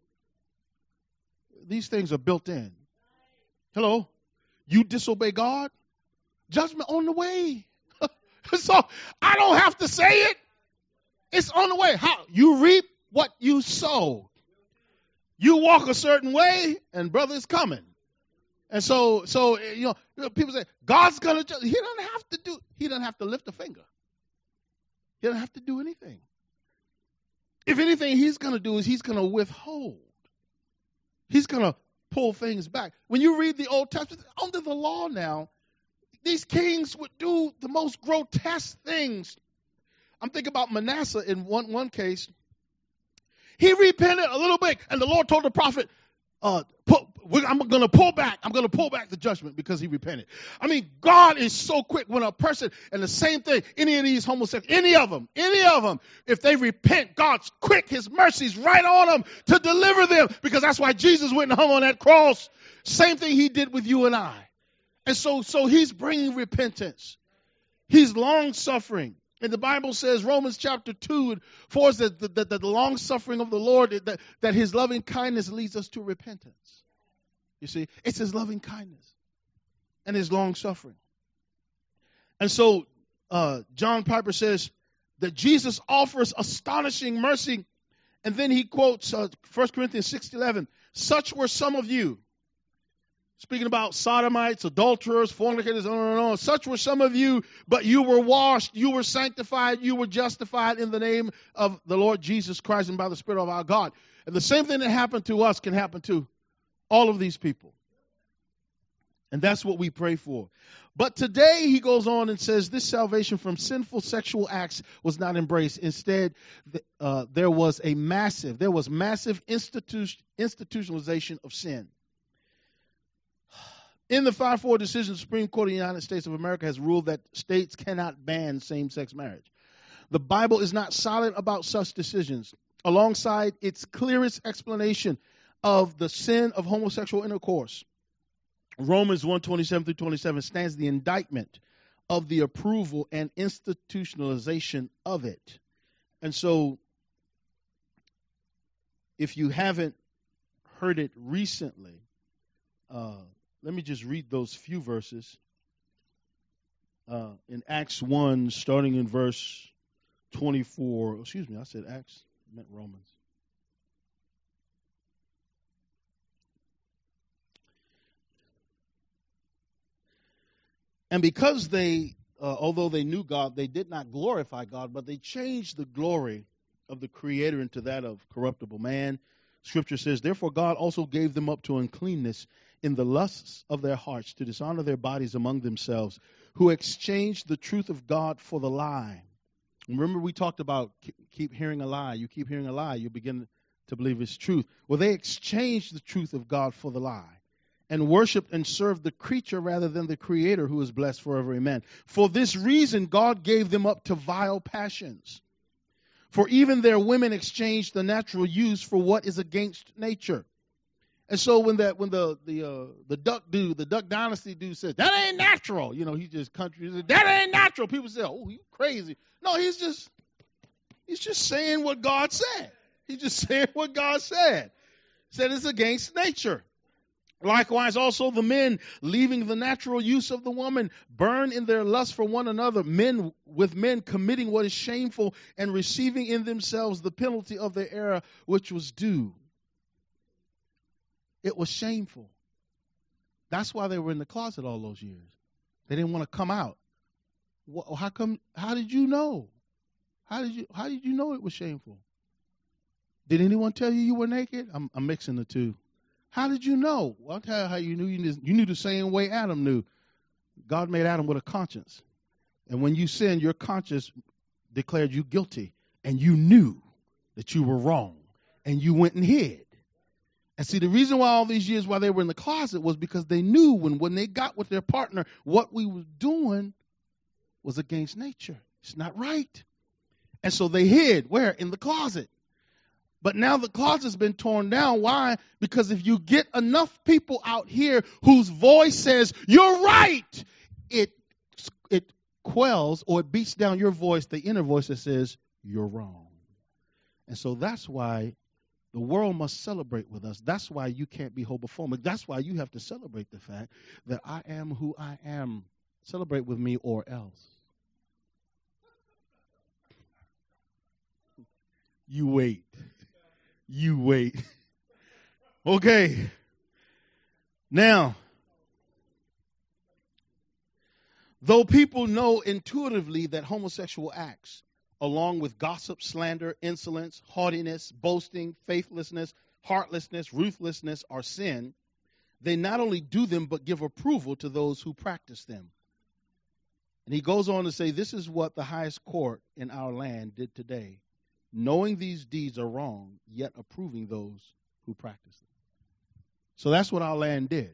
These things are built in. Hello? You disobey God? Judgment on the way. So I don't have to say it. It's on the way. How? You reap what you sow. You walk a certain way, and brother, it's coming. And so, so you know, people say God's gonna judge. He doesn't have to do. He doesn't have to lift a finger. He doesn't have to do anything. If anything, he's gonna do is he's gonna withhold. He's gonna pull things back. When you read the Old Testament, under the law now, these kings would do the most grotesque things. I'm thinking about Manasseh in one one case. He repented a little bit, and the Lord told the prophet, uh, pull, I'm going to pull back. I'm going to pull back the judgment because he repented. I mean, God is so quick when a person, and the same thing, any of these homosexuals, any of them, any of them, if they repent, God's quick. His mercy's right on them to deliver them, because that's why Jesus went and hung on that cross. Same thing he did with you and I. And so, so he's bringing repentance. He's long-suffering. And the Bible says, Romans chapter two and four, that the, the, the long suffering of the Lord, that, that his loving kindness leads us to repentance. You see, it's his loving kindness and his long suffering. And so uh, John Piper says that Jesus offers astonishing mercy. And then he quotes uh, First Corinthians six eleven, such were some of you. Speaking about sodomites, adulterers, fornicators, on and on. Such were some of you, but you were washed, you were sanctified, you were justified in the name of the Lord Jesus Christ and by the Spirit of our God. And the same thing that happened to us can happen to all of these people. And that's what we pray for. But today he goes on and says this salvation from sinful sexual acts was not embraced. Instead, uh, there was a massive, there was massive institu- institutionalization of sin. In the five four decision, the Supreme Court of the United States of America has ruled that states cannot ban same-sex marriage. The Bible is not silent about such decisions. Alongside its clearest explanation of the sin of homosexual intercourse, Romans one twenty-seven through twenty-seven stands the indictment of the approval and institutionalization of it. And so, if you haven't heard it recently, uh, let me just read those few verses. Uh, in Acts one, starting in verse twenty-four. Excuse me, I said Acts, I meant Romans. And because they, uh, although they knew God, they did not glorify God, but they changed the glory of the Creator into that of corruptible man. Scripture says, therefore God also gave them up to uncleanness in the lusts of their hearts, to dishonor their bodies among themselves, who exchanged the truth of God for the lie. Remember, we talked about keep hearing a lie. You keep hearing a lie, you begin to believe it's truth. Well, they exchanged the truth of God for the lie, and worshiped and served the creature rather than the Creator, who is blessed forever. Amen. For this reason, God gave them up to vile passions. For even their women exchanged the natural use for what is against nature. And so when that when the the uh, the Duck dude, the Duck Dynasty dude says that ain't natural, you know, he's just country. That ain't natural. People say, oh, you crazy. No, he's just he's just saying what God said. He's just saying what God said. He said it's against nature. Likewise, also the men, leaving the natural use of the woman, burn in their lust for one another, men with men committing what is shameful and receiving in themselves the penalty of their error which was due. It was shameful. That's why they were in the closet all those years. They didn't want to come out. Well, how come? How did you know? How did you? How did you know it was shameful? Did anyone tell you you were naked? I'm, I'm mixing the two. How did you know? Well, I'll tell you how you knew. You knew, you knew the same way Adam knew. God made Adam with a conscience. And when you sinned, your conscience declared you guilty. And you knew that you were wrong. And you went and hid. And see, the reason why all these years while they were in the closet was because they knew when, when they got with their partner, what we were doing was against nature. It's not right. And so they hid. Where? In the closet. But now the closet's been torn down. Why? Because if you get enough people out here whose voice says, you're right, it it quells or it beats down your voice, the inner voice that says, you're wrong. And so that's why the world must celebrate with us. That's why you can't be homophobic. That's why you have to celebrate the fact that I am who I am. Celebrate with me or else. You wait. You wait. Okay. Now, though people know intuitively that homosexual acts, along with gossip, slander, insolence, haughtiness, boasting, faithlessness, heartlessness, ruthlessness, are sin, they not only do them but give approval to those who practice them. And he goes on to say, this is what the highest court in our land did today. Knowing these deeds are wrong, yet approving those who practice them. So that's what our land did.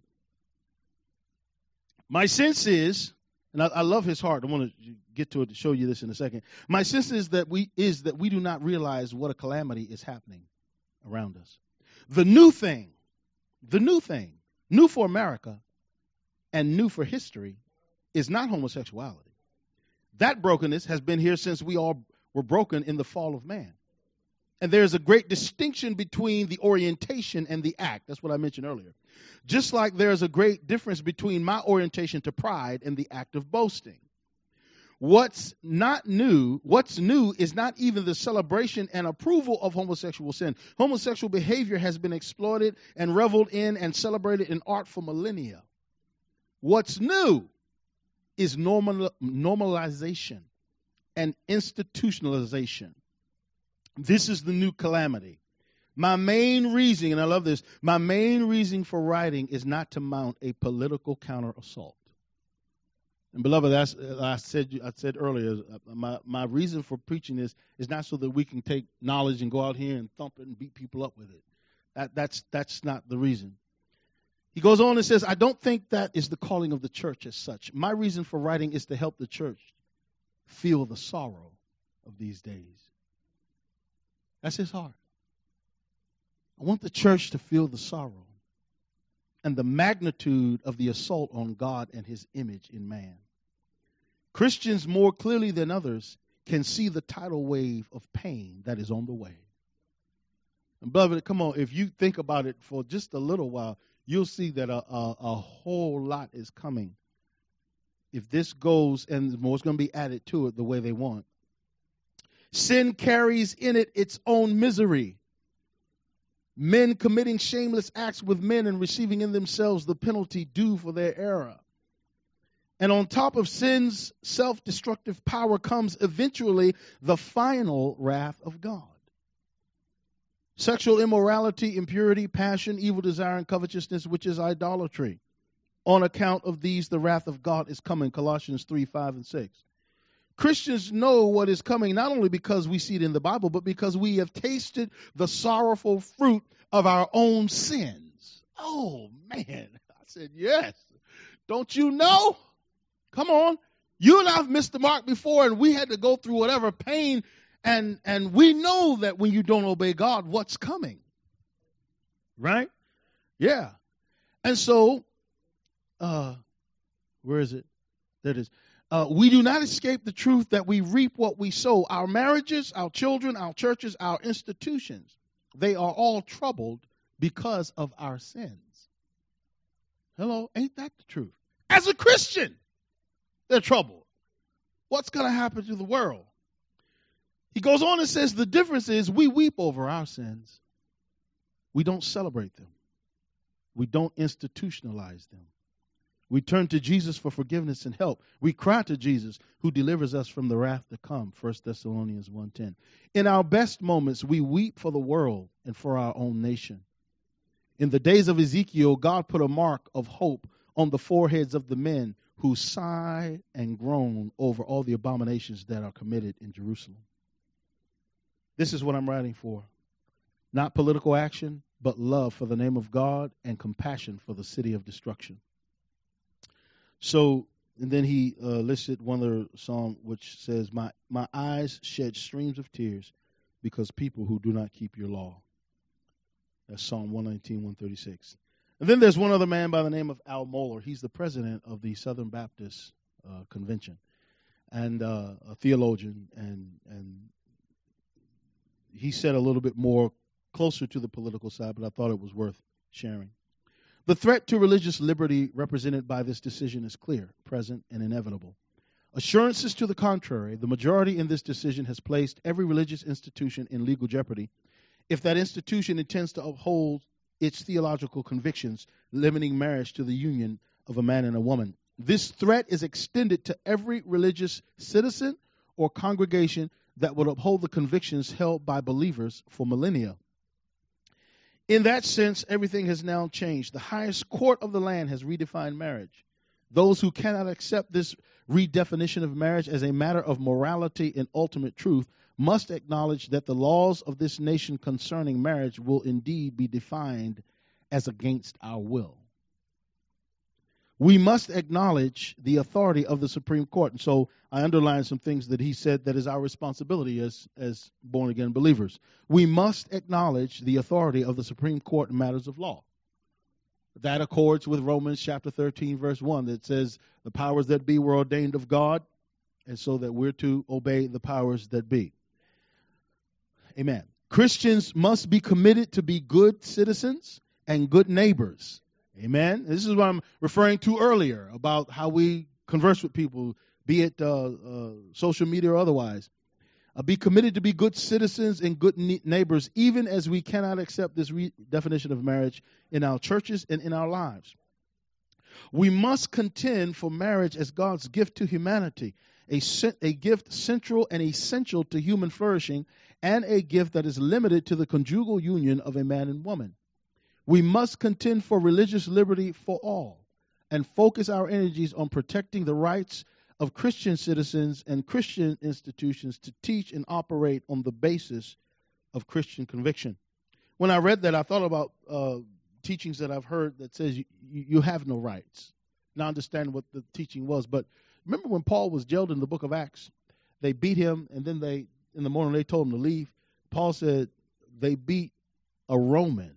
My sense is, and I, I love his heart. I want to get to it to show you this in a second. My sense is that we is that we do not realize what a calamity is happening around us. The new thing, the new thing, new for America and new for history is not homosexuality. That brokenness has been here since we all were broken in the fall of man. And there's a great distinction between the orientation and the act. That's what I mentioned earlier. Just like there's a great difference between my orientation to pride and the act of boasting. What's not new, what's new is not even the celebration and approval of homosexual sin. Homosexual behavior has been exploited and reveled in and celebrated in art for millennia. What's new is normal, normalization and institutionalization. This is the new calamity. My main reason, and I love this, my main reason for writing is not to mount a political counter-assault. And beloved, that's, I said I said earlier, my, my reason for preaching this is not so that we can take knowledge and go out here and thump it and beat people up with it. That, that's, that's not the reason. He goes on and says, I don't think that is the calling of the church as such. My reason for writing is to help the church feel the sorrow of these days. That's his heart. I want the church to feel the sorrow and the magnitude of the assault on God and his image in man. Christians more clearly than others can see the tidal wave of pain that is on the way. And beloved, come on, if you think about it for just a little while, you'll see that a, a, a whole lot is coming. If this goes, and more is going to be added to it the way they want. Sin carries in it its own misery. Men committing shameless acts with men and receiving in themselves the penalty due for their error. And on top of sin's self-destructive power comes eventually the final wrath of God. Sexual immorality, impurity, passion, evil desire, and covetousness, which is idolatry. On account of these, the wrath of God is coming, Colossians three, five, and six. Christians know what is coming not only because we see it in the Bible, but because we have tasted the sorrowful fruit of our own sins. Oh, man. I said, yes. Don't you know? Come on. You and I have missed the mark before, and we had to go through whatever pain, and, and we know that when you don't obey God, what's coming. Right? Yeah. And so, uh, where is it? There it is. Uh, we do not escape the truth that we reap what we sow. Our marriages, our children, our churches, our institutions, they are all troubled because of our sins. Hello, ain't that the truth? As a Christian, they're troubled. What's going to happen to the world? He goes on and says the difference is we weep over our sins. We don't celebrate them. We don't institutionalize them. We turn to Jesus for forgiveness and help. We cry to Jesus who delivers us from the wrath to come, First Thessalonians one ten. In our best moments, we weep for the world and for our own nation. In the days of Ezekiel, God put a mark of hope on the foreheads of the men who sigh and groan over all the abominations that are committed in Jerusalem. This is what I'm writing for. Not political action, but love for the name of God and compassion for the city of destruction. So, and then he uh, listed one other psalm which says, my, my eyes shed streams of tears because people who do not keep your law. That's Psalm one nineteen, one thirty-six. And then there's one other man by the name of Al Mohler. He's the president of the Southern Baptist uh, Convention and uh, a theologian. And, and he said a little bit more closer to the political side, but I thought it was worth sharing. The threat to religious liberty represented by this decision is clear, present, and inevitable. Assurances to the contrary, the majority in this decision has placed every religious institution in legal jeopardy if that institution intends to uphold its theological convictions, limiting marriage to the union of a man and a woman. This threat is extended to every religious citizen or congregation that would uphold the convictions held by believers for millennia. In that sense, everything has now changed. The highest court of the land has redefined marriage. Those who cannot accept this redefinition of marriage as a matter of morality and ultimate truth must acknowledge that the laws of this nation concerning marriage will indeed be defined as against our will. We must acknowledge the authority of the Supreme Court. And so I underlined some things that he said that is our responsibility as, as born-again believers. We must acknowledge the authority of the Supreme Court in matters of law. That accords with Romans chapter thirteen, verse one, that says the powers that be were ordained of God, and so that we're to obey the powers that be. Amen. Christians must be committed to be good citizens and good neighbors. Amen. This is what I'm referring to earlier about how we converse with people, be it uh, uh, social media or otherwise. Uh, be committed to be good citizens and good ne- neighbors, even as we cannot accept this re- definition of marriage in our churches and in our lives. We must contend for marriage as God's gift to humanity, a, a gift central and essential to human flourishing, and a gift that is limited to the conjugal union of a man and woman. We must contend for religious liberty for all and focus our energies on protecting the rights of Christian citizens and Christian institutions to teach and operate on the basis of Christian conviction. When I read that, I thought about uh, teachings that I've heard that says you, you have no rights. Now I understand what the teaching was, but remember when Paul was jailed in the book of Acts? They beat him, and then they, in the morning, they told him to leave. Paul said they beat a Roman.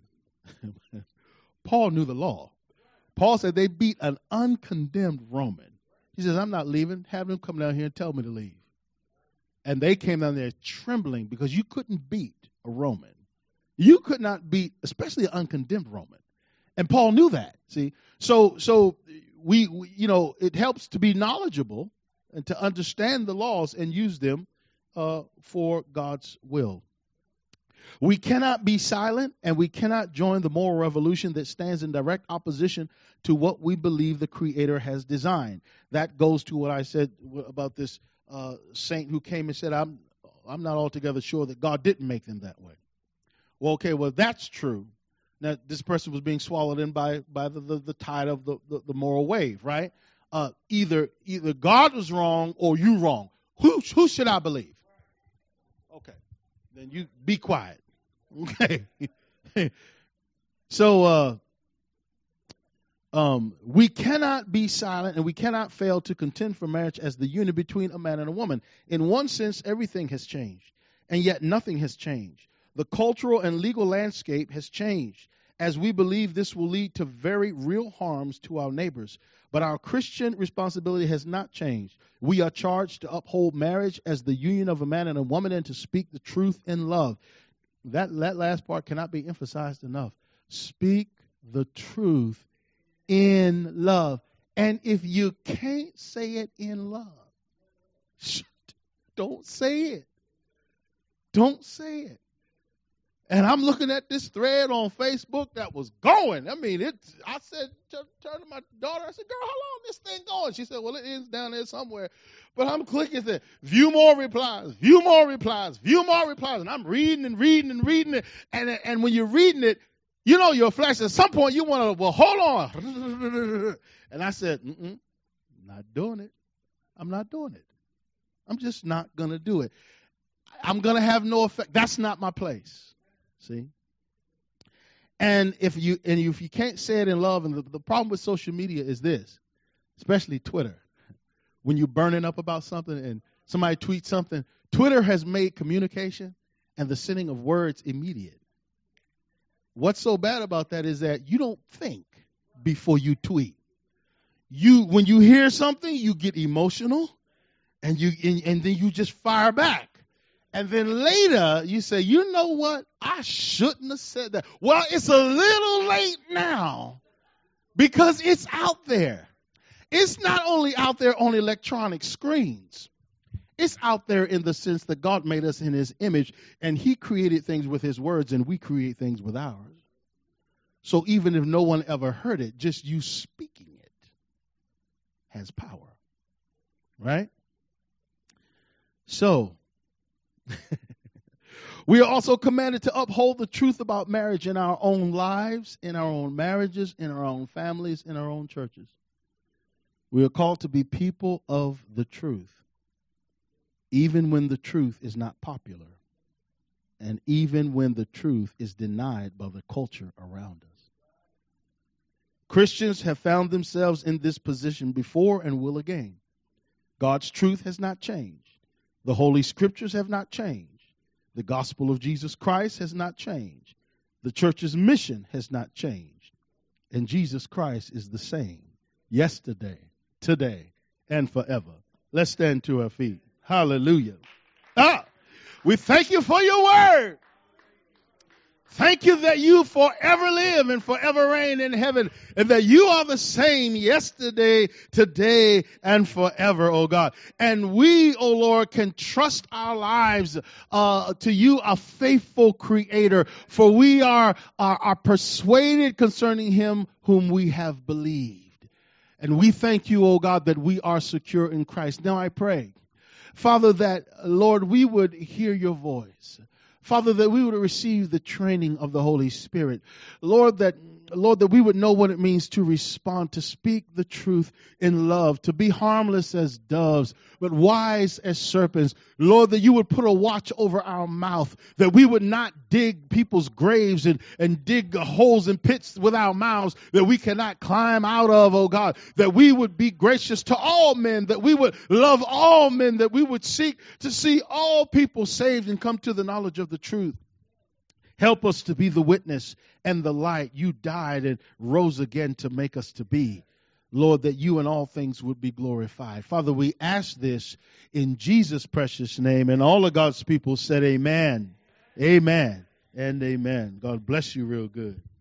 Paul knew the law. Paul said they beat an uncondemned Roman. He says, I'm not leaving. Have them come down here and tell me to leave. And they came down there trembling because you couldn't beat a Roman. You could not beat, especially an uncondemned Roman. And Paul knew that. See, so so we, we you know, it helps to be knowledgeable and to understand the laws and use them uh, for God's will. We cannot be silent, and we cannot join the moral revolution that stands in direct opposition to what we believe the Creator has designed. That goes to what I said about this uh, saint who came and said, I'm, I'm not altogether sure that God didn't make them that way. Well, okay, well, that's true. Now, this person was being swallowed in by, by the, the, the tide of the, the, the moral wave, right? Uh, either either God was wrong or you wrong. Who, who should I believe? Okay, then you be quiet. Okay. So uh, um, we cannot be silent and we cannot fail to contend for marriage as the union between a man and a woman. In one sense, everything has changed, and yet nothing has changed. The cultural and legal landscape has changed, as we believe this will lead to very real harms to our neighbors. But our Christian responsibility has not changed. We are charged to uphold marriage as the union of a man and a woman and to speak the truth in love. That, that last part cannot be emphasized enough. Speak the truth in love. And if you can't say it in love, don't say it. Don't say it. And I'm looking at this thread on Facebook that was going. I mean, it. I said, turned to my daughter, I said, girl, how long is this thing going? She said, well, it ends down there somewhere. But I'm clicking there, view more replies, view more replies, view more replies. And I'm reading and reading and reading it. And, and when you're reading it, you know your flesh. At some point, you want to, well, hold on. And I said, mm-mm, not doing it. I'm not doing it. I'm just not going to do it. I'm going to have no effect. That's not my place. See? And if you and if you can't say it in love, and the, the problem with social media is this, especially Twitter, when you're burning up about something and somebody tweets something, Twitter has made communication and the sending of words immediate. What's so bad about that is that you don't think before you tweet. You when you hear something, you get emotional, and you and, and then you just fire back. And then later you say, you know what? I shouldn't have said that. Well, it's a little late now because it's out there. It's not only out there on electronic screens. It's out there in the sense that God made us in his image, and he created things with his words, and we create things with ours. So even if no one ever heard it, just you speaking it has power. Right? So, we are also commanded to uphold the truth about marriage in our own lives, in our own marriages, in our own families, in our own churches. We are called to be people of the truth, even when the truth is not popular, and even when the truth is denied by the culture around us. Christians have found themselves in this position before and will again. God's truth has not changed. The Holy Scriptures have not changed. The gospel of Jesus Christ has not changed. The church's mission has not changed. And Jesus Christ is the same yesterday, today, and forever. Let's stand to our feet. Hallelujah. Ah, we thank you for your word. Thank you that you forever live and forever reign in heaven, and that you are the same yesterday, today, and forever, oh God. And we, oh Lord, can trust our lives uh, to you, a faithful creator, for we are, are, are persuaded concerning him whom we have believed. And we thank you, oh God, that we are secure in Christ. Now I pray, Father, that, Lord, we would hear your voice. Father, that we would receive the training of the Holy Spirit. Lord, that Lord, that we would know what it means to respond, to speak the truth in love, to be harmless as doves, but wise as serpents. Lord, that you would put a watch over our mouth, that we would not dig people's graves and, and dig holes and pits with our mouths that we cannot climb out of, oh God, that we would be gracious to all men, that we would love all men, that we would seek to see all people saved and come to the knowledge of the truth. Help us to be the witness and the light you died and rose again to make us to be. Lord, that you in all things would be glorified. Father, we ask this in Jesus' precious name. And all of God's people said amen. Amen and amen. God bless you real good.